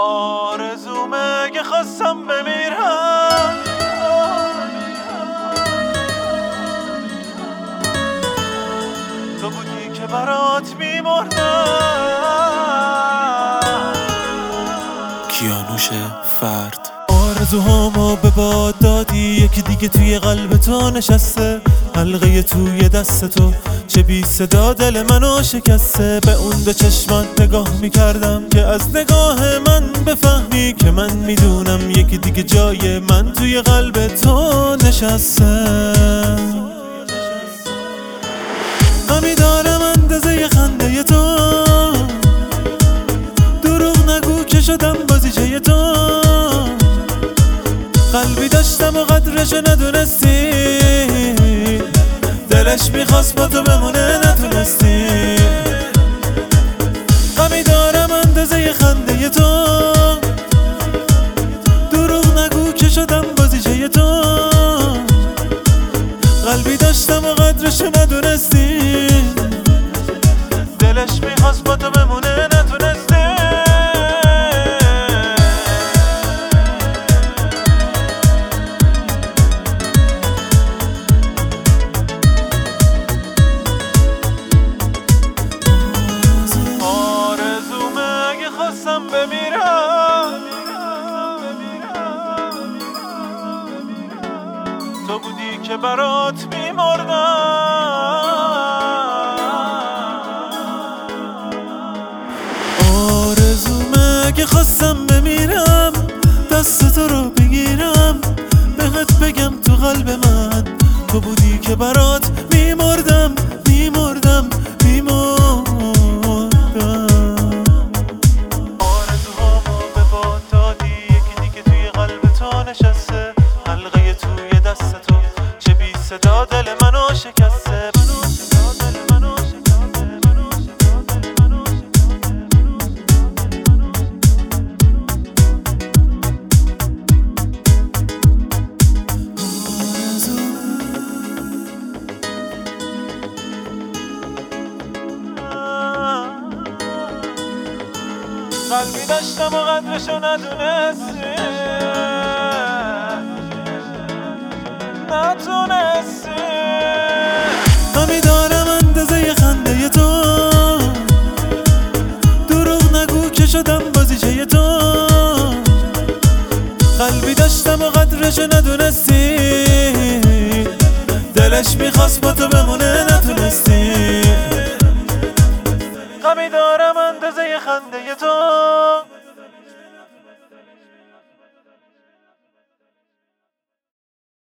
آرزومه که خواستم بمیرم، تو بودی که برات میمردم. کیانوش فرد. آرزوهامو به باد دادی، یکی دیگه توی قلب تو نشسته، حلقه توی دست تو چه بی صدا دل منو شکسته. به اون دو چشمات نگاه میکردم که از نگاه من بفهمی که من میدونم یکی دیگه جای من توی قلب تو نشسته. غمی دارم اندازه خنده تو، دروغ نگو که شدم بازیچه تو. قلبی داشتم و قدرشو ندونستی، دلش میخواست با تو بمونه نتونستی. غمی دارم اندازه خنده تو، دروغ نگو که شدم بازیچه تو. قلبی داشتم و قدرشو ندونستی، دلش میخواست با تو بمونه نتونستی. بمیرم، تو بودی که برات میمردم. آرزومه که خواستم بمیرم، دست تو رو بگیرم، بهت بگم تو قلب من تو بودی که برات میمردم. حلقه توی دست تو چه بی صدا دل منو شکسته. قلبی داشتم و قدرشو ندونستی.